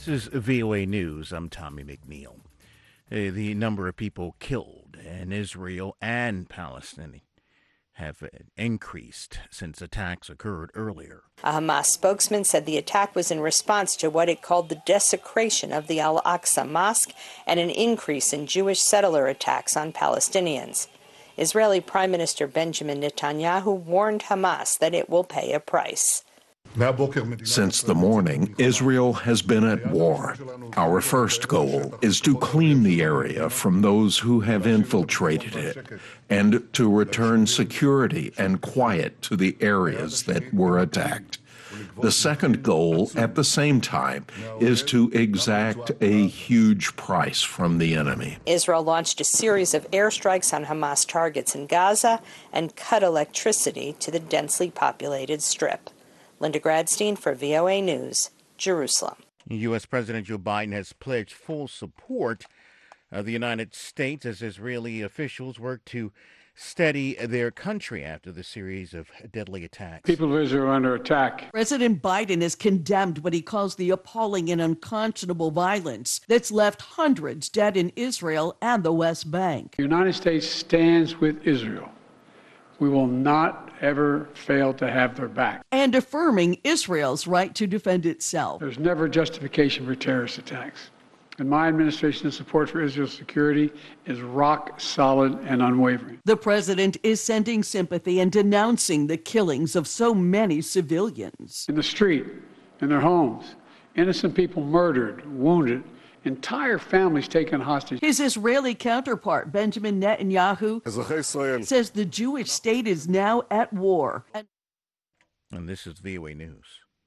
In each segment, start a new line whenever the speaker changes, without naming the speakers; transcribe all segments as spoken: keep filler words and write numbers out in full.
This is V O A News. I'm Tommy McNeil. Uh, the number of people killed in Israel and Palestine have increased since attacks occurred earlier.
A Hamas spokesman said the attack was in response to what it called the desecration of the Al-Aqsa Mosque and an increase in Jewish settler attacks on Palestinians. Israeli Prime Minister Benjamin Netanyahu warned Hamas that it will pay a price.
Since the morning, Israel has been at war. Our first goal is to clean the area from those who have infiltrated it and to return security and quiet to the areas that were attacked. The second goal, at the same time, is to exact a huge price from the enemy.
Israel launched a series of airstrikes on Hamas targets in Gaza and cut electricity to the densely populated Strip. Linda Gradstein for V O A News, Jerusalem.
U S. President Joe Biden has pledged full support of the United States as Israeli officials work to steady their country after the series of deadly attacks.
People of Israel are under attack.
President Biden has condemned what he calls the appalling and unconscionable violence that's left hundreds dead in Israel and the West Bank.
The United States stands with Israel. We will not ever fail to have their back.
And affirming Israel's right to defend itself.
There's never justification for terrorist attacks. And my administration's support for Israel's security is rock solid and unwavering.
The president is sending sympathy and denouncing the killings of so many civilians.
In the street, in their homes, innocent people murdered, wounded, entire families taken hostage.
His Israeli counterpart, Benjamin Netanyahu, says the Jewish state is now at war.
And this is V O A News.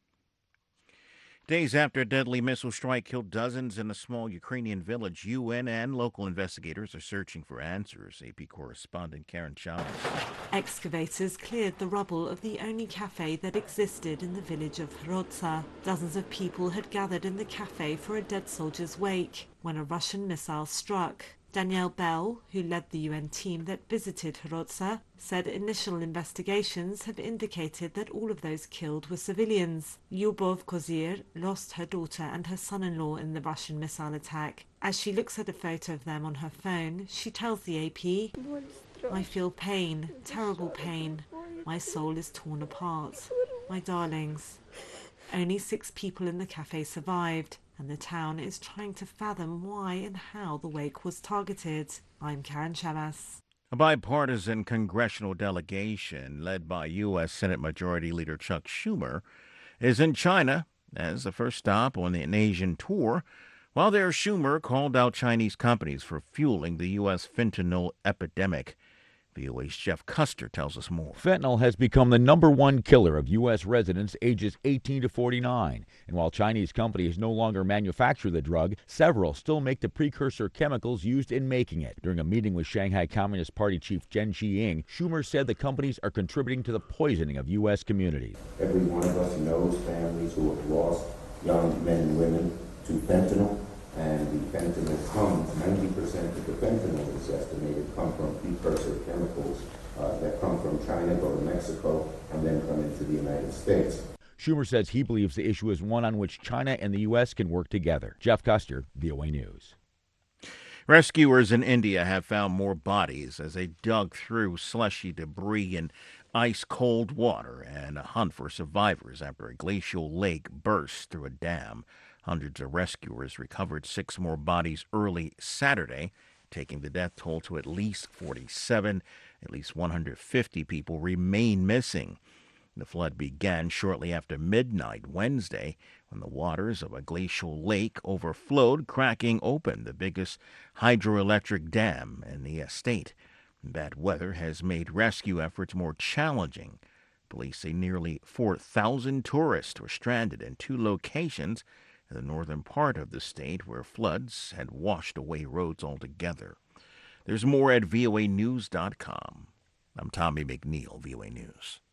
Days after a deadly missile strike killed dozens in a small Ukrainian village, U N and local investigators are searching for answers. A P correspondent Karen Chavez.
Excavators cleared the rubble of the only cafe that existed in the village of Hrodza. Dozens of people had gathered in the cafe for a dead soldier's wake when a Russian missile struck. Danielle Bell, who led the U N team that visited Hrodza, said initial investigations have indicated that all of those killed were civilians. Lyubov Kozir lost her daughter and her son-in-law in the Russian missile attack. As she looks at a photo of them on her phone, she tells the A P, "I feel pain, terrible pain. My soul is torn apart. My darlings." Only six people in the cafe survived, and the town is trying to fathom why and how the wake was targeted. I'm Karen Chavez.
A bipartisan congressional delegation led by U S. Senate Majority Leader Chuck Schumer is in China as the first stop on an Asian tour. While there, Schumer called out Chinese companies for fueling the U S fentanyl epidemic. V O A's Jeff Custer tells us more.
Fentanyl has become the number one killer of U S residents ages eighteen to forty-nine. And while Chinese companies no longer manufacture the drug, several still make the precursor chemicals used in making it. During a meeting with Shanghai Communist Party chief Jen Qiang, Schumer said the companies are contributing to the poisoning of U S communities.
Every one of us knows families who have lost young men and women to fentanyl. And the fentanyl comes, ninety percent of the fentanyl is estimated come from precursor chemicals uh, that come from China, go to Mexico, and then come into the United States.
Schumer says he believes the issue is one on which China and the U S can work together. Jeff Custer, V O A News.
Rescuers in India have found more bodies as they dug through slushy debris and ice-cold water and a hunt for survivors after a glacial lake burst through a dam. Hundreds of rescuers recovered six more bodies early Saturday, taking the death toll to at least forty-seven. At least one hundred fifty people remain missing. The flood began shortly after midnight Wednesday when the waters of a glacial lake overflowed, cracking open the biggest hydroelectric dam in the state. Bad weather has made rescue efforts more challenging. Police say nearly four thousand tourists were stranded in two locations in the northern part of the state where floods had washed away roads altogether. There's more at V O A news dot com. I'm Tommy McNeil, V O A News.